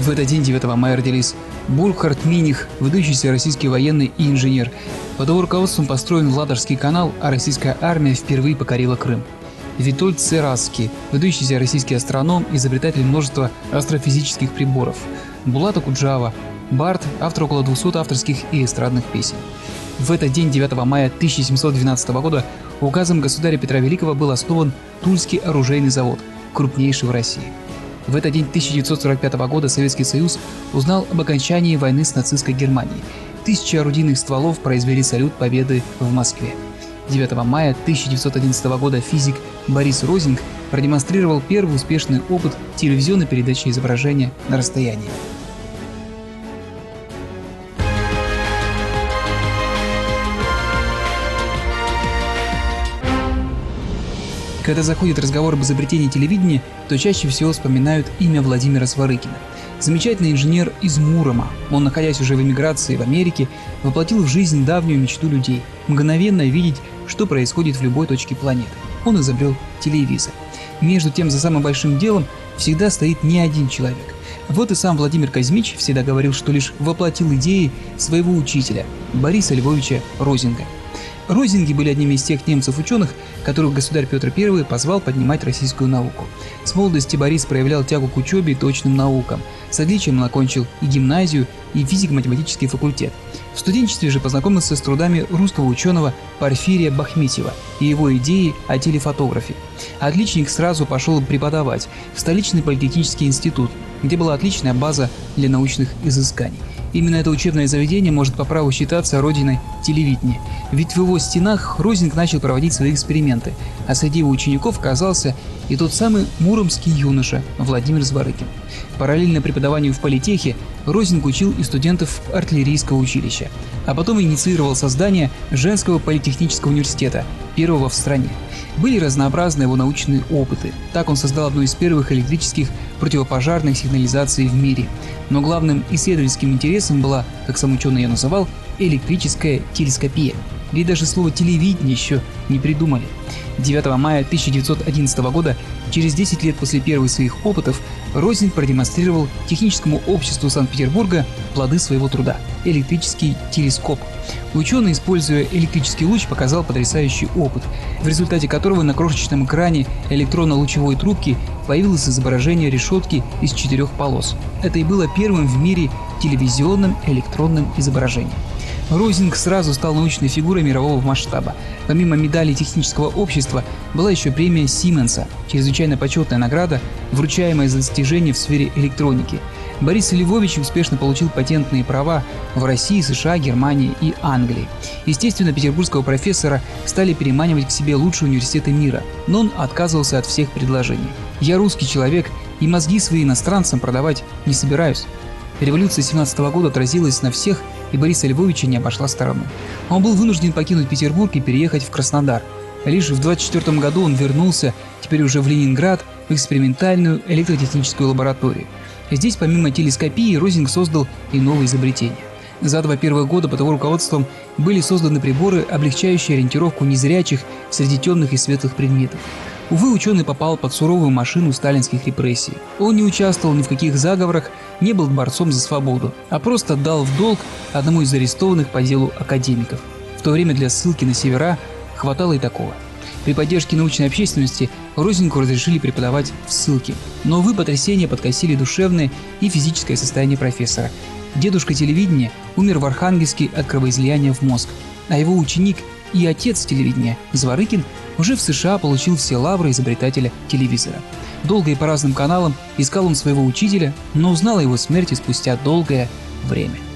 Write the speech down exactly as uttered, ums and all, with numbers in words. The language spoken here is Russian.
В этот день, девятого мая, родились Бурхард Миних, выдающийся российский военный и инженер. Под его руководством построен Ладожский канал, а российская армия впервые покорила Крым. Витольд Цераский, выдающийся российский астроном, изобретатель множества астрофизических приборов. Булат Окуджава, бард, автор около двухсот авторских и эстрадных песен. В этот день, девятого мая тысяча семьсот двенадцатого года, указом государя Петра Великого был основан Тульский оружейный завод, крупнейший в России. В этот день тысяча девятьсот сорок пятого года Советский Союз узнал об окончании войны с нацистской Германией. Тысячи орудийных стволов произвели салют победы в Москве. девятого мая тысяча девятьсот одиннадцатого года физик Борис Розинг продемонстрировал первый успешный опыт телевизионной передачи изображения на расстоянии. Когда заходит разговор об изобретении телевидения, то чаще всего вспоминают имя Владимира Зворыкина. Замечательный инженер из Мурома. Он, находясь уже в эмиграции в Америке, воплотил в жизнь давнюю мечту людей – мгновенно видеть, что происходит в любой точке планеты. Он изобрел телевизор. Между тем, за самым большим делом всегда стоит не один человек. Вот и сам Владимир Казмич всегда говорил, что лишь воплотил идеи своего учителя – Бориса Львовича Розинга. Розинги были одними из тех немцев-ученых, которых государь Петр Первый позвал поднимать российскую науку. С молодости Борис проявлял тягу к учебе и точным наукам. С отличием он окончил и гимназию, и физико-математический факультет. В студенчестве же познакомился с трудами русского ученого Порфирия Бахметьева и его идеи о телефотографе. Отличник сразу пошел преподавать в столичный политехнический институт, где была отличная база для научных изысканий. Именно это учебное заведение может по праву считаться родиной телевидения, ведь в его стенах Розинг начал проводить свои эксперименты, а среди его учеников оказался и тот самый муромский юноша Владимир Зворыкин. Параллельно преподаванию в политехе Розинг учил и студентов артиллерийского училища, а потом инициировал создание женского политехнического университета, первого в стране. Были разнообразны его научные опыты. Так он создал одну из первых электрических противопожарных сигнализаций в мире. Но главным исследовательским интересом была, как сам ученый ее называл, электрическая телескопия. Ведь даже слово «телевидение» еще не придумали. девятого мая тысяча девятьсот одиннадцатого года, через десять лет после первых своих опытов, Розинг продемонстрировал техническому обществу Санкт-Петербурга плоды своего труда – электрический телескоп. Ученый, используя электрический луч, показал потрясающий опыт, в результате которого на крошечном экране электронно-лучевой трубки появилось изображение решетки из четырех полос. Это и было первым в мире телевизионным электронным изображением. Розинг сразу стал научной фигурой мирового масштаба. Помимо медали технического общества была еще премия Сименса, чрезвычайно почетная награда, вручаемая за достижения в сфере электроники. Борис Львович успешно получил патентные права в России, США, Германии и Англии. Естественно, петербургского профессора стали переманивать к себе лучшие университеты мира, но он отказывался от всех предложений. «Я русский человек, и мозги свои иностранцам продавать не собираюсь». Революция семнадцатого года отразилась на всех, и Бориса Львовича не обошла стороной. Он был вынужден покинуть Петербург и переехать в Краснодар. Лишь в двадцать четвёртом году он вернулся, теперь уже в Ленинград, в экспериментальную электротехническую лабораторию. Здесь, помимо телескопии, Розинг создал и новые изобретения. За два первых года под его руководством были созданы приборы, облегчающие ориентировку незрячих среди темных и светлых предметов. Увы, ученый попал под суровую машину сталинских репрессий. Он не участвовал ни в каких заговорах, не был борцом за свободу, а просто дал в долг одному из арестованных по делу академиков. В то время для ссылки на севера хватало и такого. При поддержке научной общественности Розингу разрешили преподавать в ссылке. Но, увы, потрясения подкосили душевное и физическое состояние профессора. Дедушка телевидения умер в Архангельске от кровоизлияния в мозг, а его ученик и отец телевидения, Зворыкин, уже в США получил все лавры изобретателя телевизора. Долго и по разным каналам искал он своего учителя, но узнал о его смерти спустя долгое время.